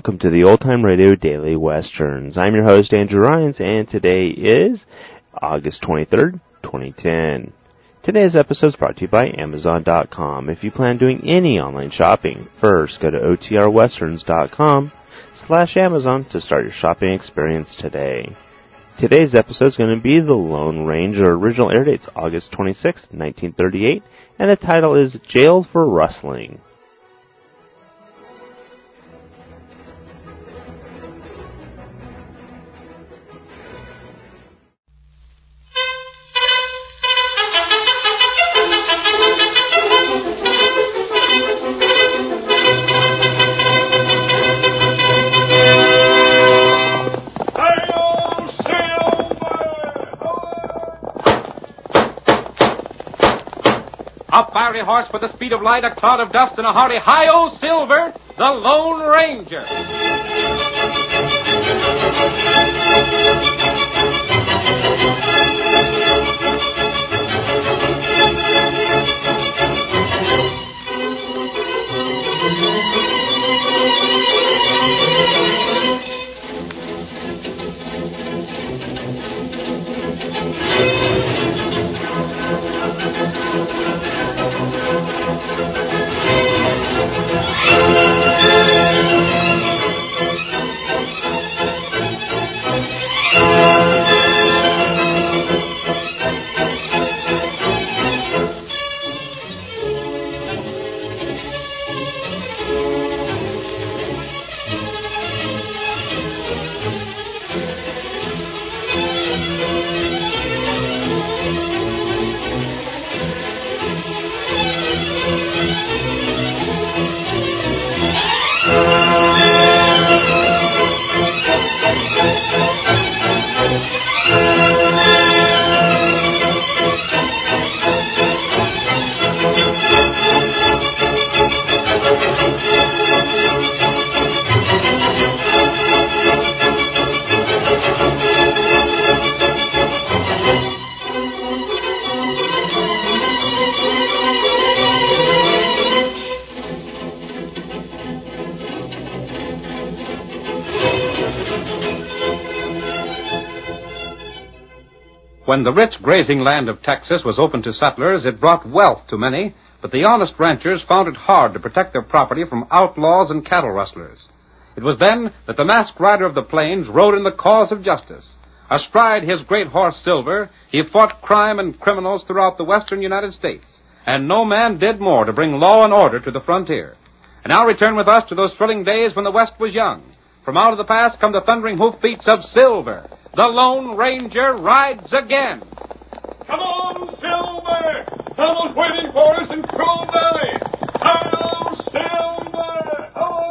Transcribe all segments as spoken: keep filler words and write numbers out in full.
welcome to the Old Time Radio Daily Westerns. I'm your host, Andrew Rhynes, and today is August twenty-third, twenty ten. Today's episode is brought to you by Amazon dot com. If you plan doing any online shopping, first go to O T R westerns dot com slash Amazon to start your shopping experience today. Today's episode is going to be The Lone Ranger. Original air date's August twenty-sixth, nineteen thirty-eight, and the title is Jailed for Rustling. Fiery horse with the speed of light, a cloud of dust, and a hearty hi-yo, Silver, the Lone Ranger. When the rich grazing land of Texas was open to settlers, it brought wealth to many, but the honest ranchers found it hard to protect their property from outlaws and cattle rustlers. It was then that the masked rider of the plains rode in the cause of justice. Astride his great horse Silver, he fought crime and criminals throughout the western United States, and no man did more to bring law and order to the frontier. And now return with us to those thrilling days when the West was young. From out of the past come the thundering hoofbeats of Silver. The Lone Ranger rides again. Come on, Silver! Someone's waiting for us in Crow Valley. Hello, Silver!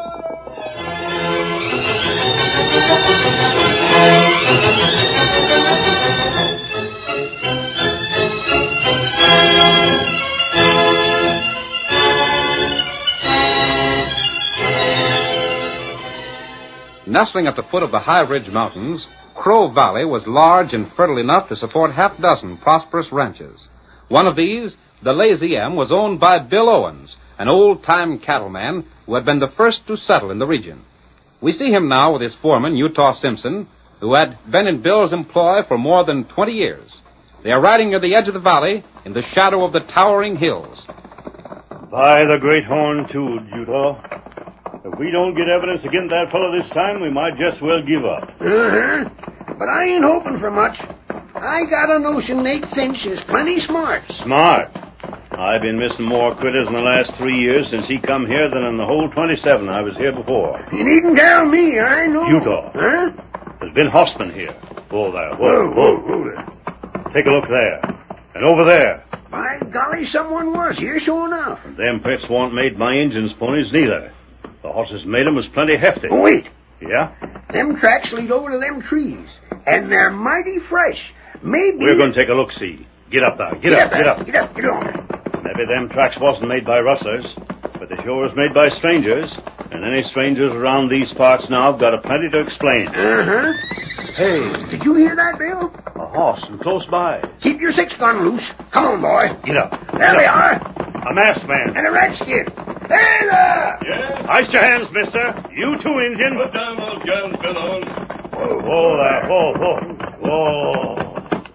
Nestling at the foot of the High Ridge Mountains, Crow Valley was large and fertile enough to support half a dozen prosperous ranches. One of these, the Lazy M, was owned by Bill Owens, an old-time cattleman who had been the first to settle in the region. We see him now with his foreman, Utah Simpson, who had been in Bill's employ for more than twenty years. They are riding near the edge of the valley in the shadow of the towering hills. By the great horn, too, Utah. If we don't get evidence against that fellow this time, we might just well give up. Uh-huh. But I ain't hoping for much. I got a notion Nate Finch is plenty smart. Smart? I've been missing more critters in the last three years since he come here than in the whole twenty-seven I was here before. You needn't tell me, I know. Utah. Huh? There's been horsemen here. Whoa there, Whoa, whoa, whoa, whoa there. Take a look there. And over there. By golly, someone was here, sure enough. And them pets weren't made by Injuns' ponies, neither. The horses made 'em was plenty hefty. Oh, wait. Yeah? Them tracks lead over to them trees, and they're mighty fresh. Maybe... We're going to take a look-see. Get up there. Get, get up, up, get up. Get up, get on. Maybe them tracks wasn't made by rustlers, but they sure was made by strangers, and any strangers around these parts now have got a plenty to explain. Uh-huh. Hey, did you hear that, Bill? A horse and close by. Keep your six gun loose. Come on, boy. Get up. There they are. A masked man. And a redskin. Hey there! Yes? Ice your hands, mister. You too, Injun. Put down those guns, Billows. Whoa there. Whoa, whoa. Whoa.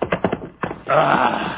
Ah.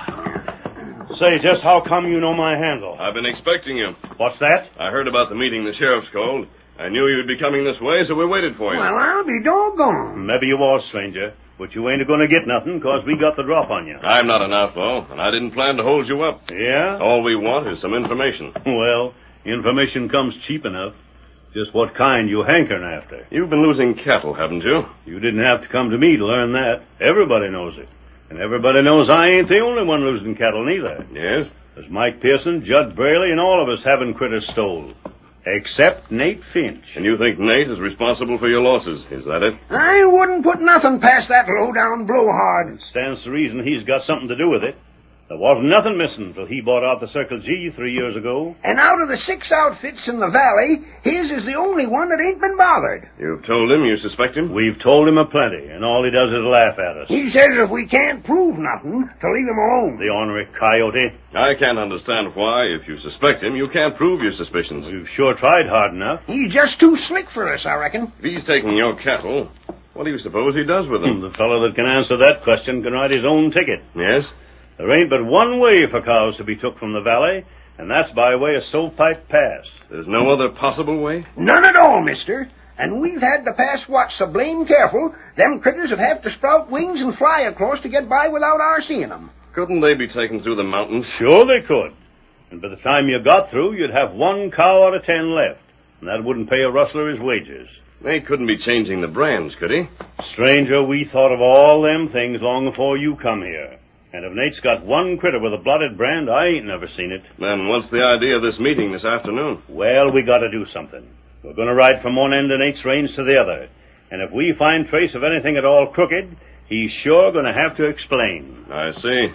Say, just how come you know my handle? I've been expecting you. What's that? I heard about the meeting the sheriff's called. I knew you'd be coming this way, so we waited for you. Well, I'll be doggone. Maybe you was, stranger. But you ain't going to get nothing, because we got the drop on you. I'm not an outlaw, and I didn't plan to hold you up. Yeah? All we want is some information. Well, information comes cheap enough. Just what kind you hankering after. You've been losing cattle, haven't you? You didn't have to come to me to learn that. Everybody knows it. And everybody knows I ain't the only one losing cattle, neither. Yes? There's Mike Pearson, Judd Braley, and all of us having critters stole. Except Nate Finch. And you think Nate is responsible for your losses, is that it? I wouldn't put nothing past that low-down blowhard. It stands to reason he's got something to do with it. There wasn't nothing missing till he bought out the Circle G three years ago. And out of the six outfits in the valley, his is the only one that ain't been bothered. You've told him you suspect him? We've told him a plenty, and all he does is laugh at us. He says if we can't prove nothing, to leave him alone. The ornery coyote. I can't understand why, if you suspect him, you can't prove your suspicions. We've sure tried hard enough. He's just too slick for us, I reckon. If he's taking your cattle, what do you suppose he does with them? The fellow that can answer that question can write his own ticket. Yes? There ain't but one way for cows to be took from the valley, and that's by way of Stovepipe Pass. There's no other possible way? None at all, mister. And we've had the pass watched so blame careful, them critters have had to sprout wings and fly across to get by without our seeing them. Couldn't they be taken through the mountains? Sure they could. And by the time you got through, you'd have one cow out of ten left, and that wouldn't pay a rustler his wages. They couldn't be changing the brands, could he? Stranger, we thought of all them things long before you come here. And if Nate's got one critter with a blotted brand, I ain't never seen it. Then what's the idea of this meeting this afternoon? Well, we got to do something. We're going to ride from one end of Nate's range to the other. And if we find trace of anything at all crooked, he's sure going to have to explain. I see.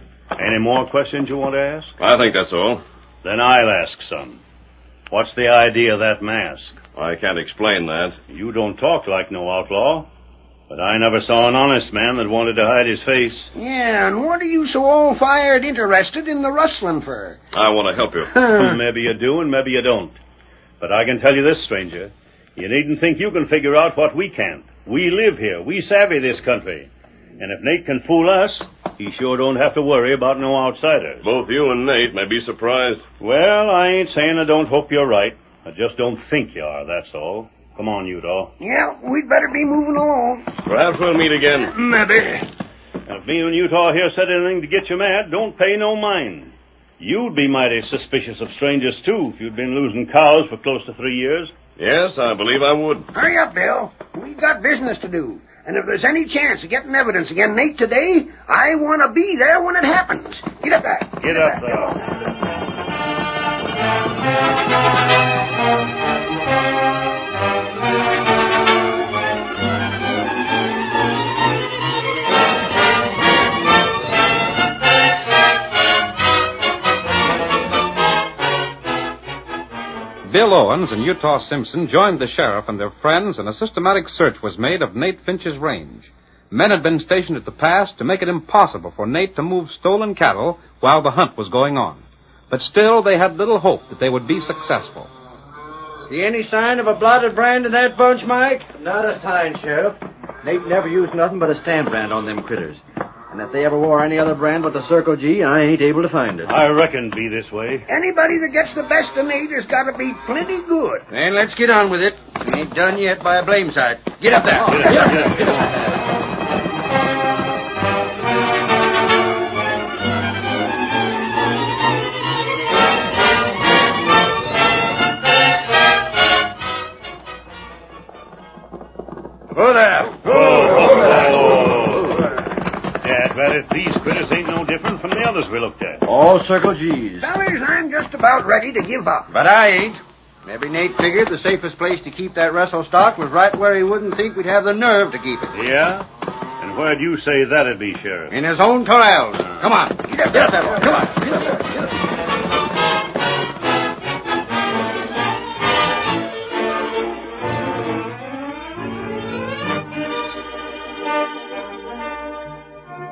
Any more questions you want to ask? I think that's all. Then I'll ask some. What's the idea of that mask? I can't explain that. You don't talk like no outlaw. But I never saw an honest man that wanted to hide his face. Yeah, and what are you so all-fired interested in the rustling for? I want to help you. Maybe you do and maybe you don't. But I can tell you this, stranger. You needn't think you can figure out what we can't. We live here. We savvy this country. And if Nate can fool us, he sure don't have to worry about no outsiders. Both you and Nate may be surprised. Well, I ain't saying I don't hope you're right. I just don't think you are, that's all. Come on, Utah. Yeah, we'd better be moving along. Perhaps we'll meet again. Maybe. If me and Utah here said anything to get you mad, don't pay no mind. You'd be mighty suspicious of strangers, too, if you'd been losing cows for close to three years. Yes, I believe I would. Hurry up, Bill. We've got business to do. And if there's any chance of getting evidence against Nate today, I want to be there when it happens. Get up there. Get, Get up, up there. Bill Owens and Utah Simpson joined the sheriff and their friends, and a systematic search was made of Nate Finch's range. Men had been stationed at the pass to make it impossible for Nate to move stolen cattle while the hunt was going on. But still, they had little hope that they would be successful. See any sign of a blotted brand in that bunch, Mike? Not a sign, Sheriff. Nate never used nothing but a stamp brand on them critters. And if they ever wore any other brand but the Circle G, I ain't able to find it. I reckon be this way. Anybody that gets the best of Nate has got to be plenty good. Then let's get on with it. We ain't done yet by a blame sight. Get up there. Get up, get up, get up. Whoa there. Yeah, but if these critters ain't no different from the others we looked at. All Circle G's. Fellas, I'm just about ready to give up. But I ain't. Maybe Nate figured the safest place to keep that Russell stock was right where he wouldn't think we'd have the nerve to keep it. Yeah? And where'd you say that'd be, Sheriff? In his own corrals. Come on. Get up, get up there, boy. Come on. Get up there. Get up there.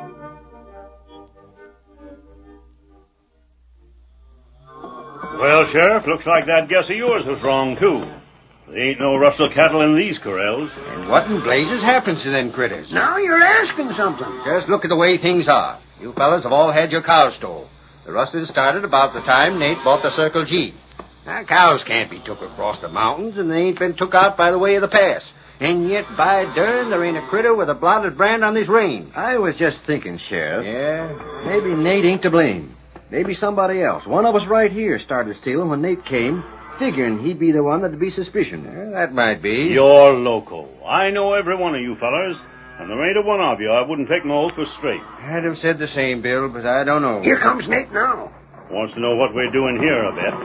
Well, Sheriff, looks like that guess of yours was wrong, too. There ain't no rustle cattle in these corrals. And what in blazes happens to them critters? Now you're asking something. Just look at the way things are. You fellas have all had your cows stole. The rustlers started about the time Nate bought the Circle G. Now, cows can't be took across the mountains, and they ain't been took out by the way of the pass. And yet, by dern, there ain't a critter with a blotted brand on this range. I was just thinking, Sheriff. Yeah? Maybe Nate ain't to blame. Maybe somebody else. One of us right here started stealing when Nate came, figuring he'd be the one that'd be suspicion. Yeah, that might be. You're loco. I know every one of you fellers, and there ain't a one of you I wouldn't take my oath was straight. I'd have said the same, Bill, but I don't know. Here comes Nate now. Wants to know what we're doing here, I bet.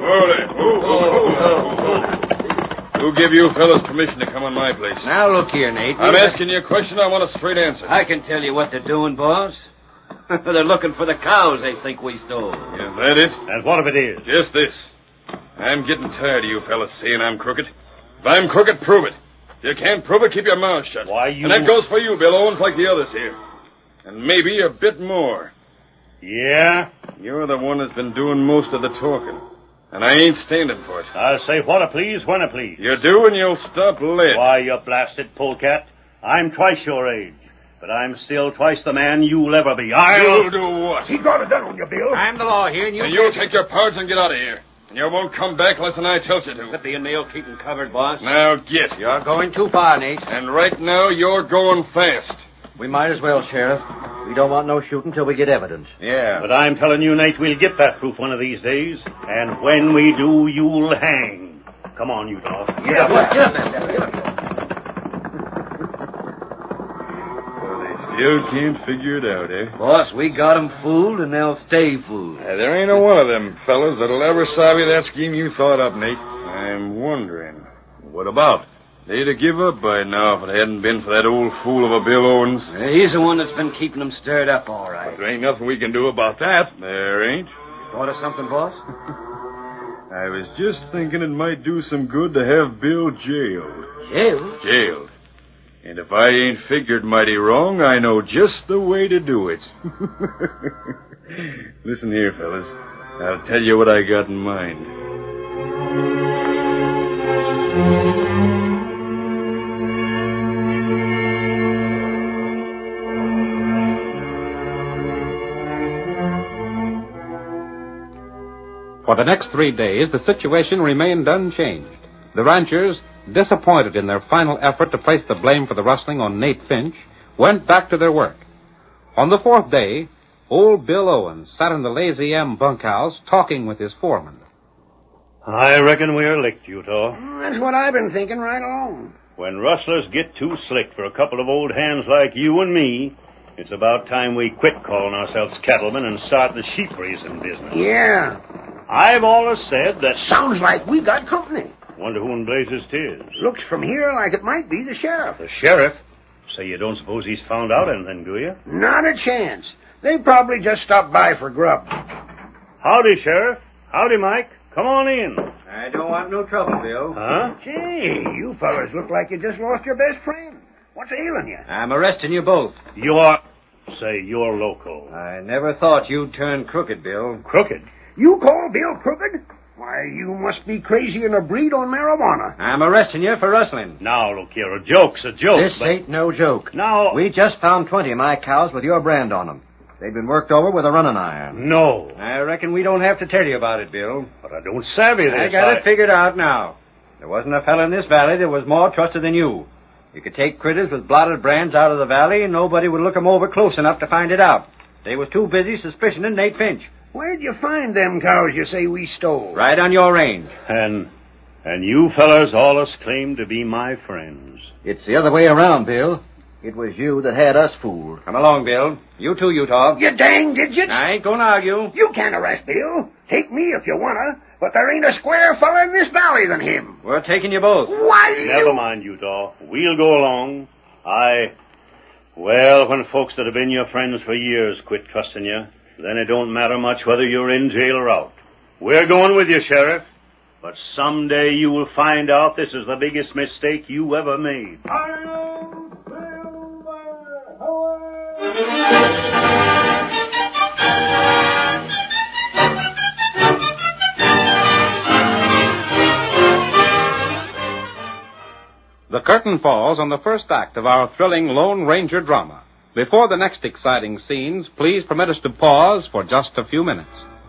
Who gave you fellas permission to come on my place? Now, look here, Nate. I'm asking you a question. I want a straight answer. I can tell you what they're doing, boss. They're looking for the cows they think we stole. Is that it? And what if it is? Just this. I'm getting tired of you fellas saying I'm crooked. If I'm crooked, prove it. If you can't prove it, keep your mouth shut. Why, you... And that goes for you, Bill Owens, like the others here. And maybe a bit more. Yeah? You're the one that's been doing most of the talking. And I ain't standing for it. I'll say what I please when I please. You do, and you'll stop late. Why, you blasted polecat. I'm twice your age. But I'm still twice the man you'll ever be. I'll... You'll do what? He got a gun on you, Bill. I'm the law here, and you... And you'll take your powers and get out of here. And you won't come back unless I tell you to. Could be a nail keeping covered, boss. Now get. You're going too far, Nate. And right now, you're going fast. We might as well, Sheriff. We don't want no shooting till we get evidence. Yeah. But I'm telling you, Nate, we'll get that proof one of these days. And when we do, you'll hang. Come on, you dog. Yeah, what? Get up, man. Get up. Still can't figure it out, eh? Boss, we got 'em fooled, and they'll stay fooled. Uh, there ain't a one of them fellas that'll ever savvy that scheme you thought up, Nate. I'm wondering, what about? They'd have give up by now if it hadn't been for that old fool of a Bill Owens. Uh, he's the one that's been keeping 'em stirred up, all right. But there ain't nothing we can do about that. There ain't. Thought of something, boss? I was just thinking it might do some good to have Bill jailed. Jailed? Jailed. And if I ain't figured mighty wrong, I know just the way to do it. Listen here, fellas. I'll tell you what I got in mind. For the next three days, the situation remained unchanged. The ranchers, disappointed in their final effort to place the blame for the rustling on Nate Finch, went back to their work. On the fourth day, old Bill Owens sat in the Lazy M bunkhouse talking with his foreman. I reckon we're licked, Utah. That's what I've been thinking right along. When rustlers get too slick for a couple of old hands like you and me, it's about time we quit calling ourselves cattlemen and start the sheep raising business. Yeah. I've always said that... Sounds like we got company. Wonder who in blazes 'tis. Looks from here like it might be the sheriff. The sheriff? Say, you don't suppose he's found out anything, do you? Not a chance. They probably just stopped by for grub. Howdy, Sheriff. Howdy, Mike. Come on in. I don't want no trouble, Bill. Huh? Gee, you fellas look like you just lost your best friend. What's ailing you? I'm arresting you both. You're... Say, you're loco. I never thought you'd turn crooked, Bill. Crooked? You call Bill crooked? Why, you must be crazy in a breed on marijuana. I'm arresting you for rustling. Now, look here, a joke's a joke. This but... ain't no joke. Now... We just found twenty of my cows with your brand on them. They've been worked over with a running iron. No. I reckon we don't have to tell you about it, Bill. But I don't savvy this. I got I... it figured out now. There wasn't a fella in this valley that was more trusted than you. You could take critters with blotted brands out of the valley, and nobody would look 'em over close enough to find it out. They was too busy suspicioning Nate Finch. Where'd you find them cows you say we stole? Right on your range. And... And you fellers allus claim to be my friends. It's the other way around, Bill. It was you that had us fooled. Come along, Bill. You too, Utah. You dang digits! I ain't gonna argue. You can't arrest Bill. Take me if you wanna, but there ain't a square fella in this valley than him. We're taking you both. Why, Never you... mind, Utah. We'll go along. I... Well, when folks that have been your friends for years quit trusting you, then it don't matter much whether you're in jail or out. We're going with you, Sheriff. But someday you will find out this is the biggest mistake you ever made. The curtain falls on the first act of our thrilling Lone Ranger drama. Before the next exciting scenes, please permit us to pause for just a few minutes.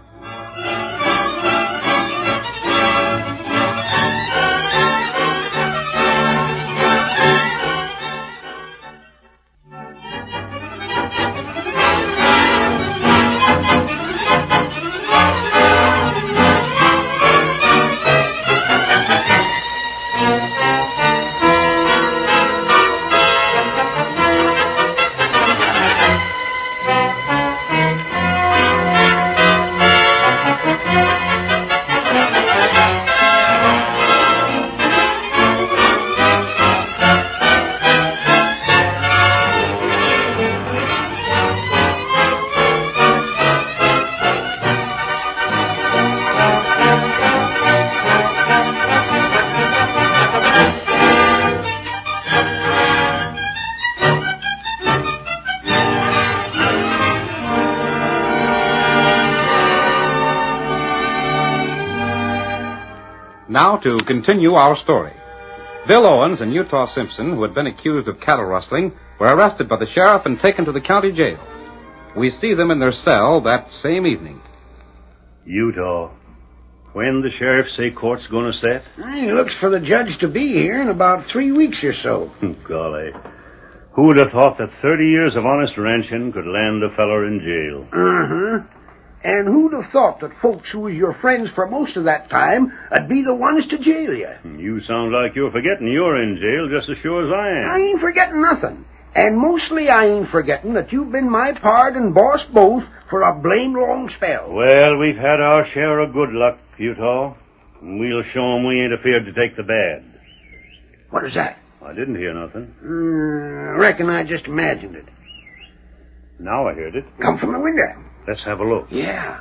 Now to continue our story. Bill Owens and Utah Simpson, who had been accused of cattle rustling, were arrested by the sheriff and taken to the county jail. We see them in their cell that same evening. Utah, when the sheriff say court's going to set? He looks for the judge to be here in about three weeks or so. Golly. Who would have thought that thirty years of honest ranching could land a feller in jail? Uh-huh. And who'd have thought that folks who was your friends for most of that time would be the ones to jail you? You sound like you're forgetting you're in jail just as sure as I am. I ain't forgetting nothing. And mostly I ain't forgetting that you've been my pard and boss both for a blame long spell. Well, we've had our share of good luck, Utah. And we'll show 'em we ain't afeard to take the bad. What is that? I didn't hear nothing. Uh, I reckon I just imagined it. Now I heard it. Come from the window. Let's have a look. Yeah.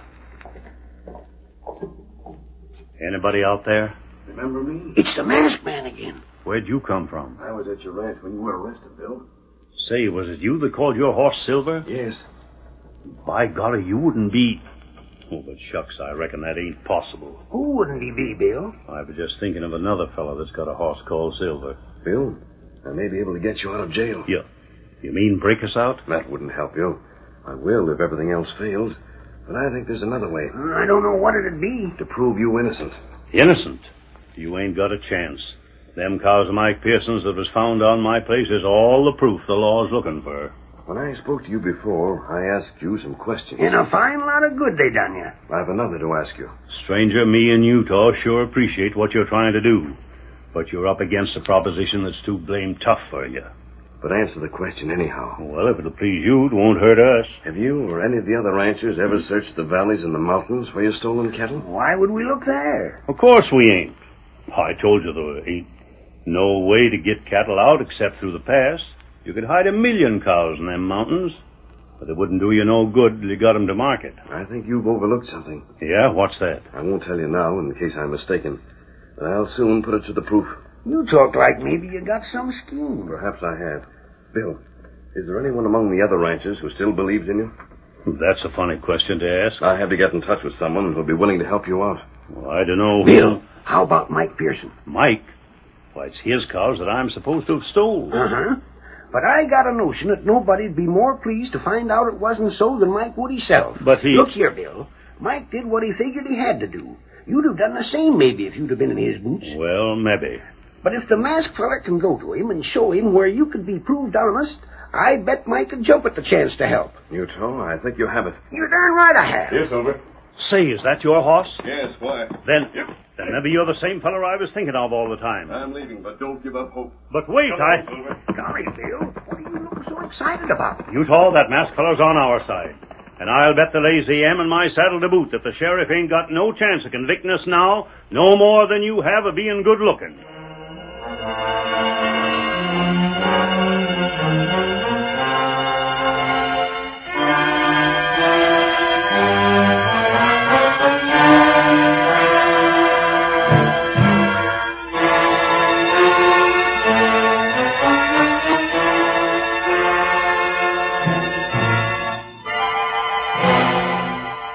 Anybody out there? Remember me? It's the masked man again. Where'd you come from? I was at your ranch when you were arrested, Bill. Say, was it you that called your horse Silver? Yes. By golly, you wouldn't be... Oh, but shucks, I reckon that ain't possible. Who wouldn't he be, Bill? I was just thinking of another fellow that's got a horse called Silver. Bill, I may be able to get you out of jail. Yeah. You mean break us out? That wouldn't help you. I will if everything else fails. But I think there's another way. I don't know what it'd be. To prove you innocent. Innocent? You ain't got a chance. Them cows of Mike Pearson's that was found on my place is all the proof the law's looking for. When I spoke to you before, I asked you some questions. And a fine lot of good they done you. I have another to ask you. Stranger, me and Utah sure appreciate what you're trying to do. But you're up against a proposition that's too blame tough for you. But answer the question anyhow. Well, if it'll please you, it won't hurt us. Have you or any of the other ranchers ever searched the valleys and the mountains for your stolen cattle? Why would we look there? Of course we ain't. I told you there ain't no way to get cattle out except through the pass. You could hide a million cows in them mountains, but it wouldn't do you no good till you got 'em to market. I think you've overlooked something. Yeah? What's that? I won't tell you now in case I'm mistaken, but I'll soon put it to the proof. You talk like maybe you got some scheme. Perhaps I have. Bill, is there anyone among the other ranchers who still believes in you? That's a funny question to ask. I have to get in touch with someone who'll be willing to help you out. Well, I don't know. Bill, how about Mike Pearson? Mike? Why, it's his cows that I'm supposed to have stole. Uh-huh. But I got a notion that nobody'd be more pleased to find out it wasn't so than Mike would himself. But he... Look here, Bill. Mike did what he figured he had to do. You'd have done the same, maybe, if you'd have been in his boots. Well, maybe. But if the masked fella can go to him and show him where you could be proved honest, I bet Mike could jump at the chance to help. Utah, I think you have it. You're darn right I have. Yes, Silver. Say, is that your horse? Yes, why? Then, Yep. then maybe you're the same fellow I was thinking of all the time. I'm leaving, but don't give up hope. But wait, Come I... on, Silver. Golly, Bill, what are you looking so excited about? Utah, that masked fellow's on our side. And I'll bet the lazy M and my saddle to boot that the sheriff ain't got no chance of convicting us now, no more than you have of being good looking.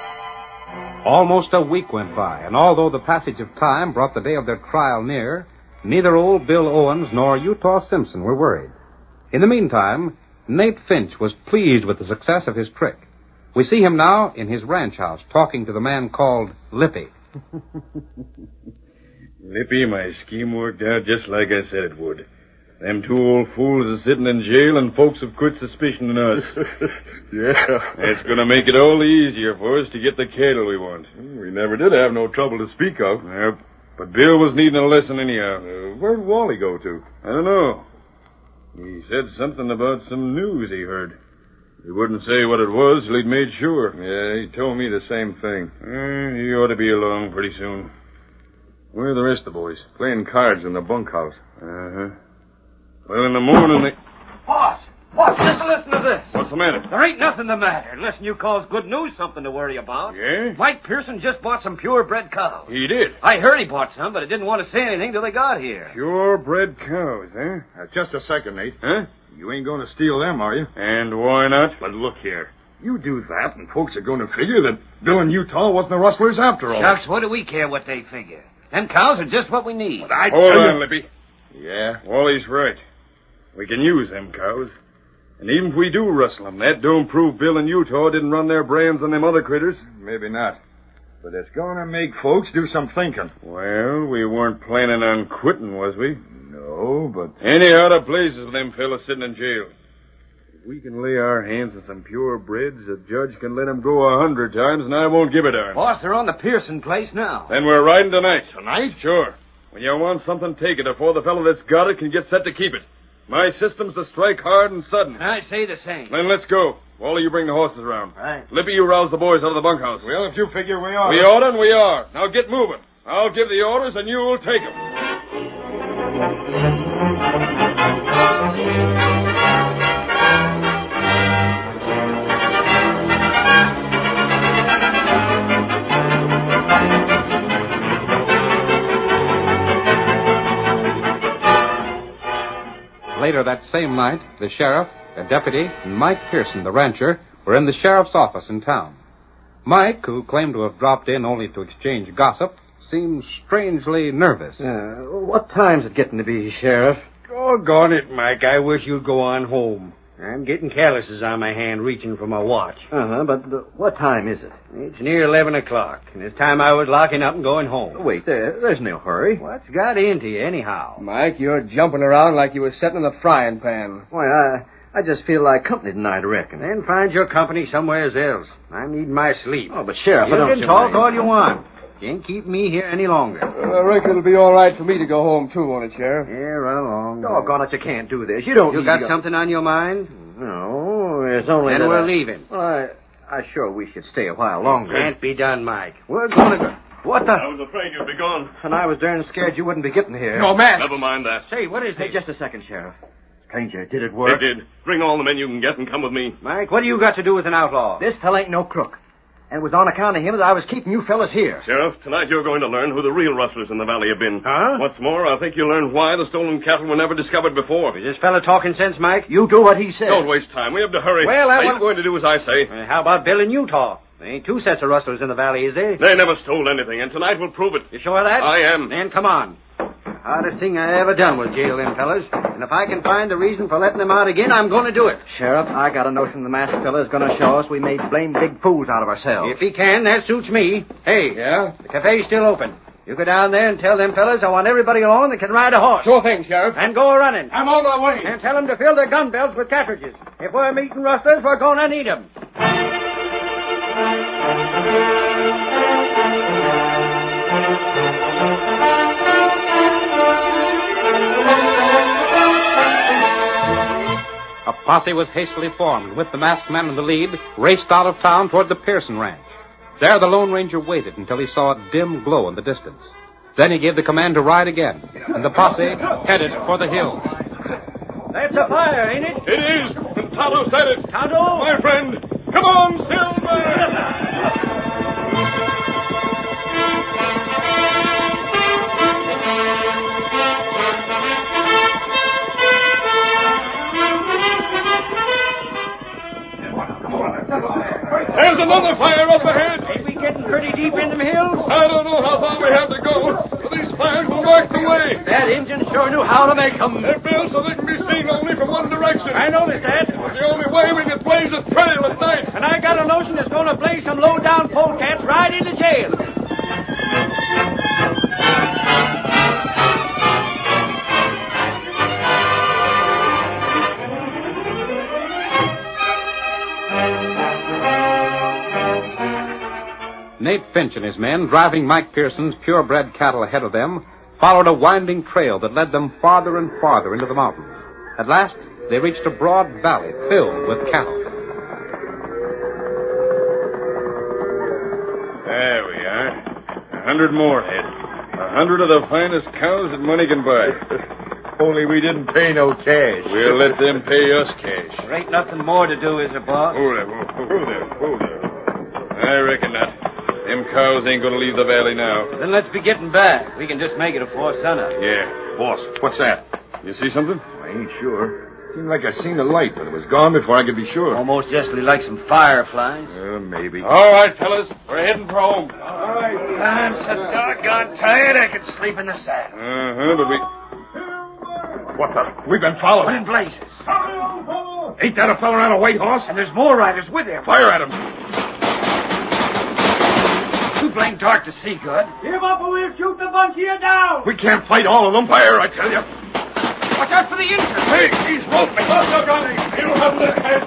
Almost a week went by, and although the passage of time brought the day of their trial near, Neither old Bill Owens nor Utah Simpson were worried. In the meantime, Nate Finch was pleased with the success of his trick. We see him now in his ranch house talking to the man called Lippy. Lippy, my scheme worked out just like I said it would. Them two old fools are sitting in jail, and folks have quit suspicioning us. Yeah. It's going to make it all the easier for us to get the cattle we want. We never did have no trouble to speak of. Yep. But Bill was needing a lesson anyhow. Uh, where'd Wally go to? I don't know. He said something about some news he heard. He wouldn't say what it was till he'd made sure. Yeah, he told me the same thing. Uh, he ought to be along pretty soon. Where are the rest of the boys? Playing cards in the bunkhouse. Uh-huh. Well, in the morning they... Boss! Boss, just listen to this. What's the matter? There ain't nothing the matter. Listen, you calls good news something to worry about. Yeah? Mike Pearson just bought some purebred cows. He did? I heard he bought some, but I didn't want to say anything till they got here. Purebred cows, eh? Uh, just a second, Nate. Huh? You ain't going to steal them, are you? And why not? But look here. You do that, and folks are going to figure that Bill and Utah wasn't the rustlers after all. Shucks, what do we care what they figure? Them cows are just what we need. But I Hold tell on, you... Lippy. Yeah, Wally's right. We can use them cows. And even if we do rustle them, that don't prove Bill and Utah didn't run their brands on them other critters. Maybe not. But it's going to make folks do some thinking. Well, we weren't planning on quitting, was we? No, but... Anyhow, the blazes with them fellas sitting in jail. If we can lay our hands on some purebreds, the judge can let them go a hundred times, and I won't give a darn. Boss, they're on the Pearson place now. Then we're riding tonight. Tonight? Sure. When you want something, take it before the fellow that's got it can get set to keep it. My system's to strike hard and sudden. I say the same. Then let's go. Wally, you bring the horses around. Right. Lippy, you rouse the boys out of the bunkhouse. Well, if you figure we are... We ought and we are. Now get moving. I'll give the orders and you'll take them. Later that same night, the sheriff, the deputy, and Mike Pearson, the rancher, were in the sheriff's office in town. Mike, who claimed to have dropped in only to exchange gossip, seemed strangely nervous. Uh, what time's it getting to be, Sheriff? Doggone it, Mike. I wish you'd go on home. I'm getting calluses on my hand reaching for my watch. Uh-huh, but uh, what time is it? It's near eleven o'clock, and it's time I was locking up and going home. Wait, there, there's no hurry. What's got into you, anyhow? Mike, you're jumping around like you was sitting in the frying pan. Why, I, I just feel like company tonight, I reckon. Then find your company somewhere else. I need my sleep. Oh, but Sheriff, you I don't... can talk all you want. Can't keep me here any longer. Well, I reckon it'll be all right for me to go home, too, won't it, Sheriff? Yeah, run along. Doggone it, you can't do this. You don't You need got to go... something on your mind? No, it's only Then that we're I... leaving. Well, I, I sure we should stay a while longer. Can't be done, Mike. We're going to go... What the... I was afraid you'd be gone. And I was darn scared you wouldn't be getting here. No, man! Never mind that. Say, what is Hey, it? just a second, Sheriff. Stranger, did it work? It did. Bring all the men you can get and come with me. Mike, what do you got to do with an outlaw? This fella ain't no crook. And it was on account of him that I was keeping you fellas here. Sheriff, tonight you're going to learn who the real rustlers in the valley have been. Huh? What's more, I think you'll learn why the stolen cattle were never discovered before. Is this fella talking sense, Mike? You do what he says. Don't waste time. We have to hurry. Well, I Are want- you going to do as I say? Uh, how about Bill in Utah? There ain't two sets of rustlers in the valley, is there? They never stole anything, and tonight will prove it. You sure of that? I am. Then come on. Hardest thing I ever done was jail them fellas. And if I can find the reason for letting them out again, I'm going to do it. Sheriff, I got a notion the masked fella's going to show us we made blame big fools out of ourselves. If he can, that suits me. Hey, Yeah? the cafe's still open. You go down there and tell them fellas I want everybody along that can ride a horse. Sure thing, Sheriff. And go a-running. I'm on my way. And tell them to fill their gun belts with cartridges. If we're meeting rustlers, we're going to need them. A posse was hastily formed, with the masked man in the lead, raced out of town toward the Pearson ranch. There the Lone Ranger waited until he saw a dim glow in the distance. Then he gave the command to ride again, and the posse headed for the hills. That's a fire, ain't it? It is. And Tonto said it. Tonto? My friend. Come on, Silver. There's another fire up ahead. Ain't we getting pretty deep in them hills? I don't know how far we have to go, but these fires will marked the way. That Indian sure knew how to make 'em. They're built so they can be seen only from one direction. I noticed that. It's the only way we can blaze a trail at night. And I got a notion it's going to blaze some low-down polecats right into jail. Nate Finch and his men, driving Mike Pearson's purebred cattle ahead of them, followed a winding trail that led them farther and farther into the mountains. At last, they reached a broad valley filled with cattle. There we are. A hundred more head. A hundred of the finest cows that money can buy. Only we didn't pay no cash. We'll let them pay us cash. There ain't nothing more to do, is there, boss? Hold there, whoa, whoa there, whoa there. I reckon not. Them cows ain't gonna leave the valley now. Then let's be getting back. We can just make it afore sunup. Yeah. Boss, what's that? You see something? I ain't sure. Seemed like I seen a light, but it was gone before I could be sure. Almost justly like some fireflies. Uh, maybe. All right, fellas. We're heading for home. All right. I'm so doggone tired I could sleep in the saddle. Uh-huh, but we... What the? We've been followed. What in blazes? Ain't that a fella on a white horse? And there's more riders with him. Fire at him. Too blank dark to see good. Give up or we'll shoot the bunch of you down. We can't fight all of them. Fire, I tell you. Watch out for the Indians. Hey, he's roping. He'll have this head.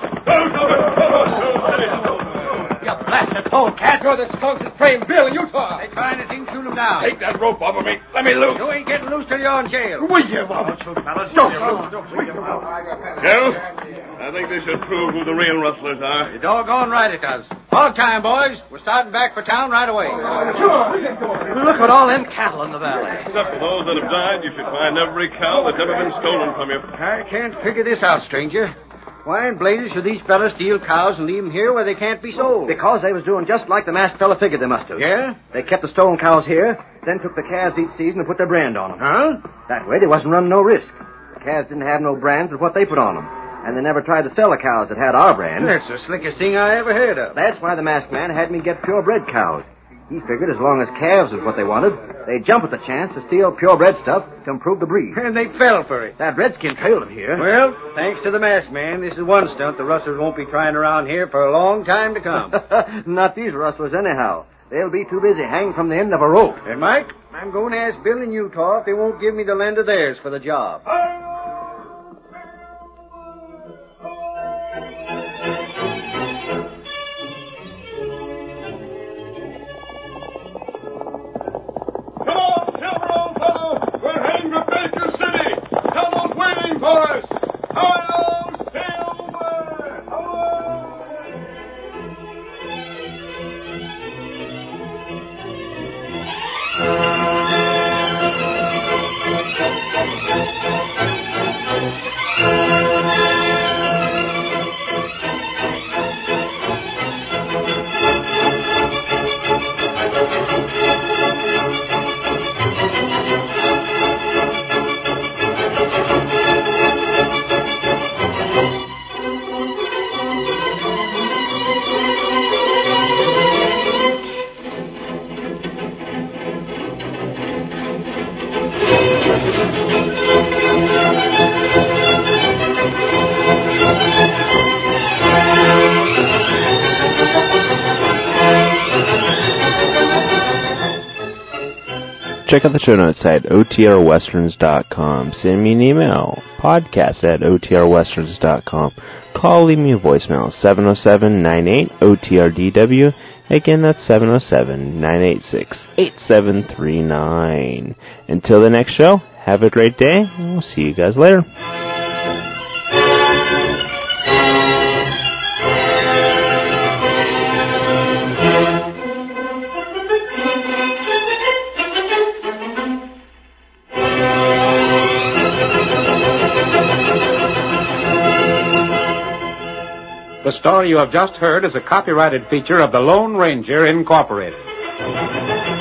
You blasted polecat. You're the skunks that framed Bill in Utah. They trying to think shoot him down. Take that rope off of me. Let me loose. You ain't getting loose till you're in jail. We give up. Don't shoot, fellas. Don't Don't shoot. We give up. Well, I think they should prove who the real rustlers are. You're doggone right it does. Hog time, boys. We're starting back for town right away. Look at all them cattle in the valley. Except for those that have died, you should find every cow that's ever been stolen from you. I can't figure this out, stranger. Why in blazes should these fellas steal cows and leave them here where they can't be sold? Because they was doing just like the masked fella figured they must do. Yeah? They kept the stolen cows here, then took the calves each season and put their brand on them. Huh? That way they wasn't running no risk. The calves didn't have no brands but what they put on them. And they never tried to sell the cows that had our brand. That's the slickest thing I ever heard of. That's why the masked man had me get purebred cows. He figured as long as calves was what they wanted, they'd jump at the chance to steal purebred stuff to improve the breed. And they fell for it. That redskin trailed them here. Well, thanks to the masked man, this is one stunt the rustlers won't be trying around here for a long time to come. Not these rustlers anyhow. They'll be too busy hanging from the end of a rope. And Mike, I'm going to ask Bill in Utah if they won't give me the land of theirs for the job. Check out the show notes at O T R westerns dot com. Send me an email, podcast at O T R westerns dot com. Call, leave me a voicemail, seven oh seven, nine eight, O T R D W. Again, that's seven oh seven, nine eight six, eight seven three nine. Until the next show, have a great day, and we'll see you guys later. The story you have just heard is a copyrighted feature of the Lone Ranger Incorporated.